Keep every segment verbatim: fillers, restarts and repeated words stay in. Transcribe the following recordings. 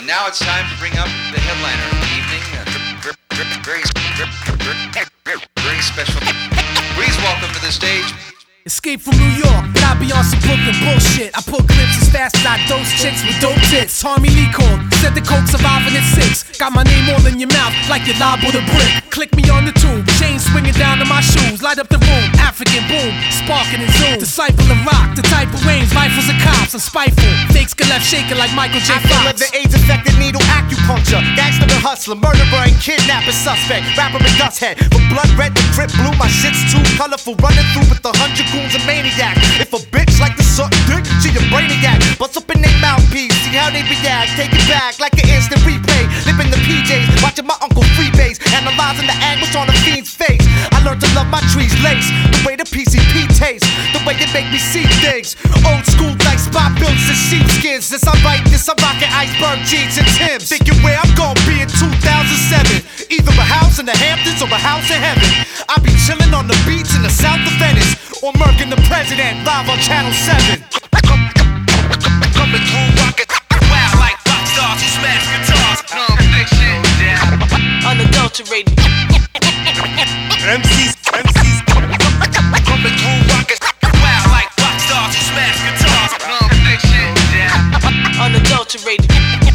now it's time to bring up the headliner of the evening. Uh, very, very, very, very special. Please welcome to the stage. Escape from New York, but I be on some Brooklyn bullshit. I put clips as fast as I dose chicks with dope tits. Tommy Lee called, said the coke surviving at six. Got my name all in your mouth like you lob with a brick. Click me on the tube, chain swinging down to my shoes. Light up the room, African boom, sparking and zoom. Disciple of rock, the type of range, rifles and cops. I'm spiteful, fakes get left shaking like Michael J. Fox. I feel the AIDS affected needle acupuncture. Gangster and hustler, murderer and kidnapper suspect. Rapper and dust head, from blood red to drip blue. My shit's too colorful, running through with the hundred goons a maniac. If a bitch like to suck dick, she a brainiac. Bust up in they mouthpiece, see how they react. Take it back like an instant replay. Live in the P Js, watching my uncle freebase, analyzing the anguish on the fiend's face. I learned to love my trees lace, the way the P C P tastes, the way they make me see things. Old school like spot builds and sheepskins. Since I write this, I'm rocking iceberg jeans and Timbs. Thinking where I'm gonna be in two thousand seven, either a house in the Hamptons or a house in heaven. I be chilling on the beach in the south of Venice, or murking the president live on Channel seven. Coming through rocket, wow like rock stars who smash guitars. Non-fiction, Unadulterated M Cs, M Cs. coming through rocket, wow like rock stars who smash guitars. Non-fiction, Unadulterated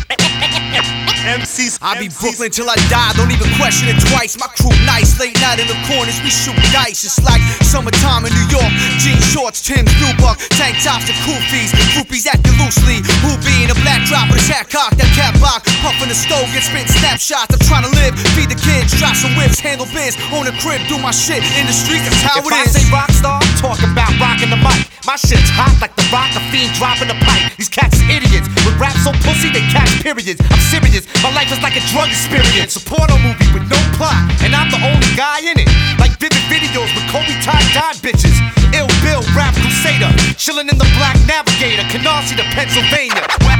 M Cs. I be Brooklyn till I die, don't even question it twice. My crew nice, late night in the corners, we shoot dice. It's like summertime in New York. Jeans, shorts, Tim's, nubuck, tank tops and koofies. Groupies acting loosely, hoopy in a black drop with a hat cocked, that cat box. Puffin' the stove, get spit shots. I'm trying to live, feed the kids, drop some whips, handle biz, own a crib, do my shit in the street, that's how If it I is. say rock star, I'm talking about rocking the mic. My shit's hot like the rock, a fiend dropping the pipe. These cats is idiots, with rap so pussy they catch periods. I'm serious, my life is like a drug experience. A porno movie with no plot, and I'm the only guy in it. Like vivid videos with Kobe tie-dye bitches. Ill Bill, rap crusader, chillin' in the black Navigator, Canarsie to Pennsylvania.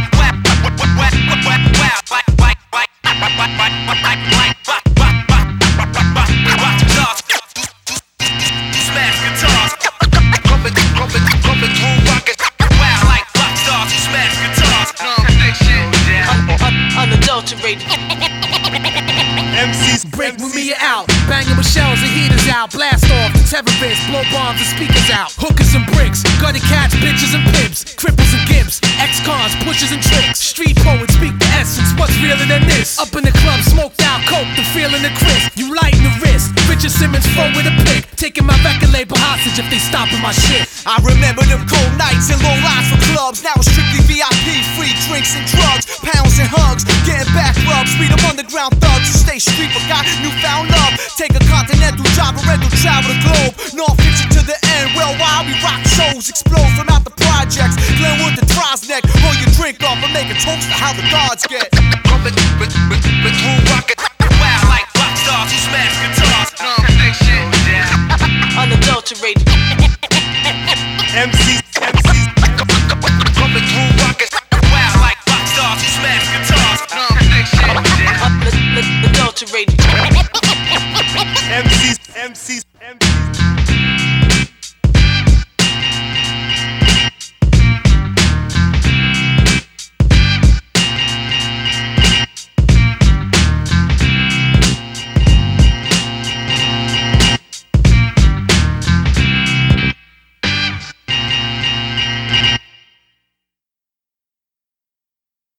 Unadulterated M Cs break with me out, banging with shells and heaters out. Blast off the terrorists, blow bombs and speakers out. Hookers and bricks, gutted cats, bitches and pimps, cripples and gimps, ex-cons, pushers and tricks. Street poets speak the essence, what's realer than this? Up in the club, smoked out coke, the feeling the crisp. You lighten the wrist, Richard Simmons flow with a pick, taking my record label hostage if they stopping my shit. I remember them cold nights and long lines for clubs. Now it's strictly V I P, free drinks and drugs, pounds and hugs, getting back rubs. Freedom underground thugs who stay street but got newfound love. Take a continental job and rental travel the globe. North fiction to the end, well while we rock shows, explode from out the projects. Glenwood to Trosneck, roll your drink off and make a toast to how the gods get. coming through rocket.